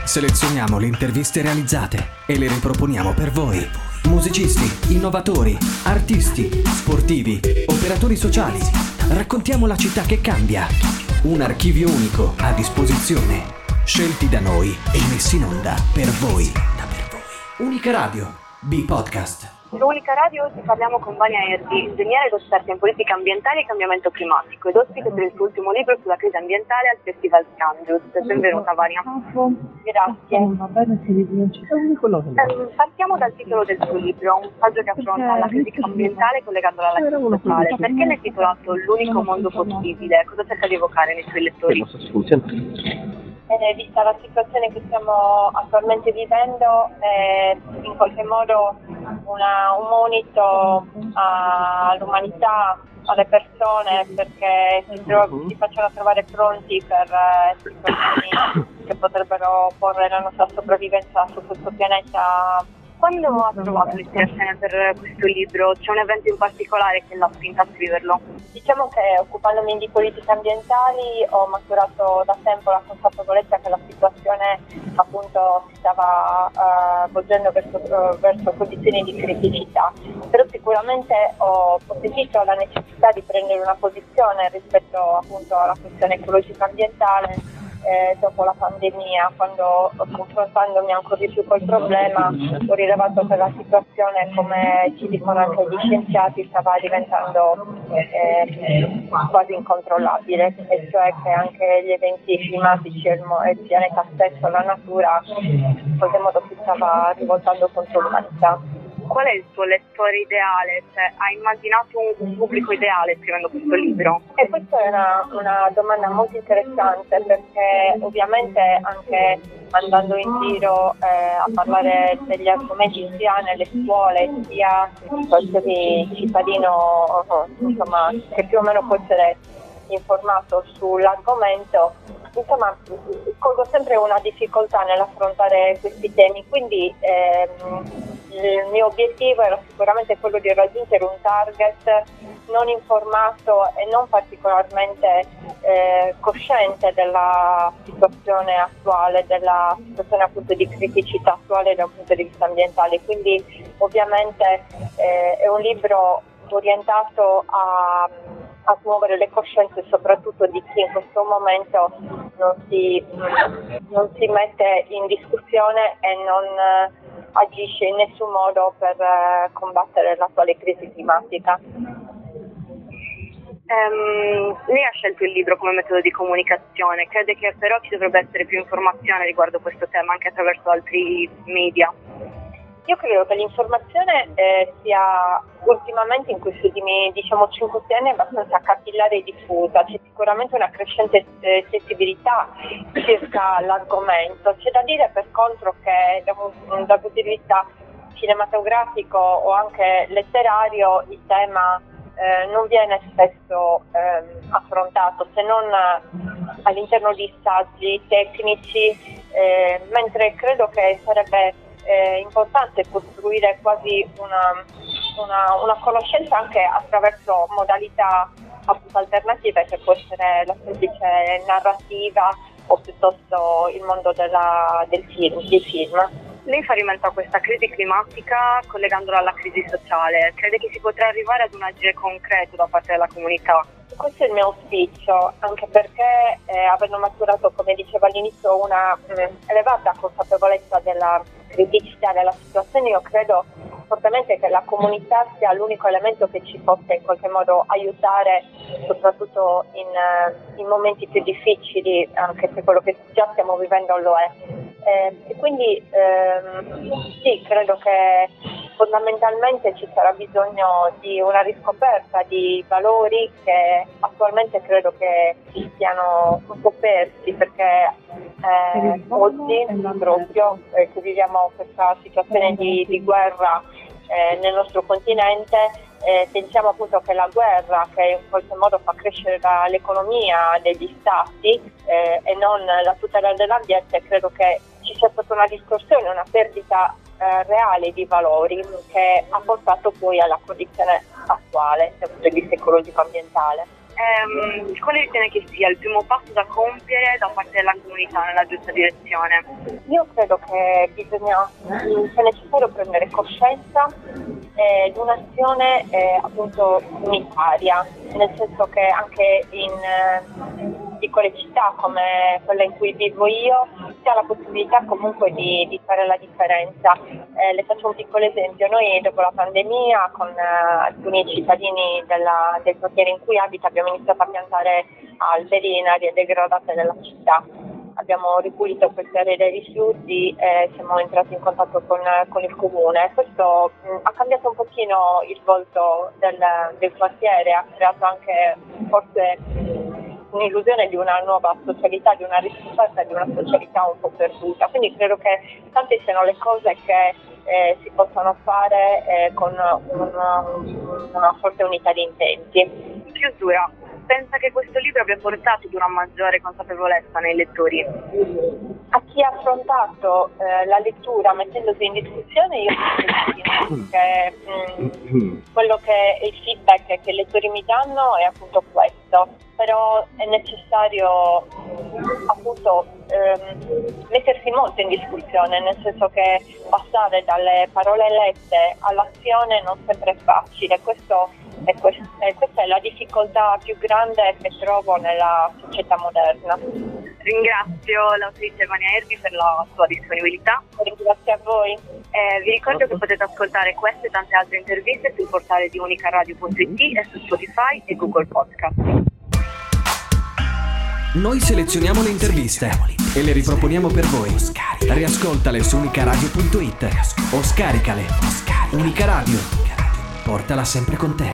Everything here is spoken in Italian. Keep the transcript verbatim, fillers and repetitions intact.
Selezioniamo le interviste realizzate e le riproponiamo per voi. Musicisti, innovatori, artisti, sportivi, operatori sociali. Raccontiamo la città che cambia. Un archivio unico a disposizione. Scelti da noi e messi in onda per voi. Unica Radio, B-Podcast. L'Unica Radio oggi parliamo con Vania Erdi, ingegnere ed esperta in politica ambientale e cambiambiamento climatico ed ospite per il suo ultimo libro sulla crisi ambientale al Festival Scandius. Benvenuta Vania. Grazie. Eh, partiamo dal titolo del suo libro, un saggio che affronta la crisi ambientale collegandola alla crisi sociale. Perché l'hai titolato L'unico mondo possibile? Cosa cerca di evocare nei suoi lettori? Eh, vista la situazione che stiamo attualmente vivendo, eh, in qualche modo una, un monito all'umanità, alle persone, perché si, tro- si facciano trovare pronti per eh, situazioni che potrebbero porre la nostra sopravvivenza su questo pianeta. Quando ha trovato l'ispirazione per questo libro? C'è un evento in particolare che l'ha spinta a scriverlo? Diciamo che occupandomi di politiche ambientali ho maturato da tempo la consapevolezza che la situazione appunto si stava uh, volgendo verso, uh, verso condizioni di criticità, però sicuramente ho sentito la necessità di prendere una posizione rispetto appunto alla questione ecologica ambientale. Eh, dopo la pandemia, quando confrontandomi ancora di più col problema ho rilevato che la situazione, come ci dicono anche gli scienziati, stava diventando eh, quasi incontrollabile, e cioè che anche gli eventi climatici e il, mo- il pianeta stesso, la natura, in qualche modo si stava rivoltando contro l'umanità. Qual è il suo lettore ideale? Cioè, ha immaginato un, un pubblico ideale scrivendo questo libro? E questa è una, una domanda molto interessante, perché ovviamente anche andando in giro eh, a parlare degli argomenti sia nelle scuole sia qualsiasi cittadino insomma, che più o meno può essere informato sull'argomento, insomma colgo sempre una difficoltà nell'affrontare questi temi, quindi ehm, il mio obiettivo era sicuramente quello di raggiungere un target non informato e non particolarmente eh, cosciente della situazione attuale, della situazione appunto di criticità attuale da un punto di vista ambientale. Quindi ovviamente eh, è un libro orientato a, a smuovere le coscienze soprattutto di chi in questo momento non si, non si mette in discussione e non agisce in nessun modo per uh, combattere l'attuale crisi climatica. Um, lei ha scelto il libro come metodo di comunicazione, crede che però ci dovrebbe essere più informazione riguardo questo tema anche attraverso altri media? Io credo che l'informazione eh, sia ultimamente in questi ultimi diciamo cinque sei anni abbastanza capillare e diffusa, c'è sicuramente una crescente eh, sensibilità circa l'argomento. C'è da dire per contro che da un, dal punto di vista cinematografico o anche letterario il tema eh, non viene spesso eh, affrontato, se non all'interno di saggi tecnici, eh, mentre credo che sarebbe È importante costruire quasi una, una, una conoscenza anche attraverso modalità appunto alternative, che può essere la semplice narrativa o piuttosto il mondo della, del film, dei film. Lei fa riferimento a questa crisi climatica collegandola alla crisi sociale. Crede che si potrà arrivare ad un agire concreto da parte della comunità? Questo è il mio auspicio, anche perché eh, avendo maturato, come dicevo all'inizio, una mh, elevata consapevolezza della criticità della situazione, io credo fortemente che la comunità sia l'unico elemento che ci possa in qualche modo aiutare, soprattutto in, uh, in momenti più difficili, anche se quello che già stiamo vivendo lo è. Eh, e quindi ehm, sì, credo che fondamentalmente ci sarà bisogno di una riscoperta di valori che attualmente credo che siano un po' persi, perché eh, oggi proprio eh, che viviamo questa situazione di, di guerra eh, nel nostro continente, eh, pensiamo appunto che la guerra, che in qualche modo fa crescere la, l'economia degli stati eh, e non la tutela dell'ambiente, credo che ci sia stata una distorsione, una perdita eh, reale di valori che ha portato poi alla condizione attuale dal punto di vista ecologico-ambientale. Ehm, quale ritiene che sia il primo passo da compiere da parte della comunità nella giusta direzione? Io credo che bisogna, sia necessario prendere coscienza eh, di un'azione eh, appunto unitaria, nel senso che anche in eh, piccole città come quella in cui vivo io si ha la possibilità comunque di, di fare la differenza. Eh, le faccio un piccolo esempio: noi dopo la pandemia con eh, alcuni cittadini della, del quartiere in cui abito abbiamo iniziato a piantare alberi in aree degradate della città. Abbiamo ripulito queste aree dei rifiuti e siamo entrati in contatto con, con il comune. Questo mh, ha cambiato un pochino il volto del, del quartiere, ha creato anche forse un'illusione di una nuova socialità, di una riscoperta di una socialità un po' perduta. Quindi credo che tante siano le cose che eh, si possono fare eh, con una, una forte unità di intenti. In chiusura, pensa che questo libro abbia portato ad una maggiore consapevolezza nei lettori? A chi ha affrontato eh, la lettura mettendosi in discussione, io penso che mh, quello che è il feedback che i lettori mi danno è appunto questo, però è necessario appunto ehm, mettersi molto in discussione, nel senso che passare dalle parole lette all'azione non sempre è facile. Questo è, quest- è, questa è la difficoltà più grande che trovo nella società moderna. Ringrazio l'autrice Vania Erbi per la sua disponibilità. Grazie a voi. Eh, vi ricordo che potete ascoltare queste e tante altre interviste sul portale di unicaradio punto it e su Spotify e Google Podcast. Noi selezioniamo le interviste e le riproponiamo per voi. Riascoltale su unicaradio punto it o scaricale. Unica Radio, portala sempre con te.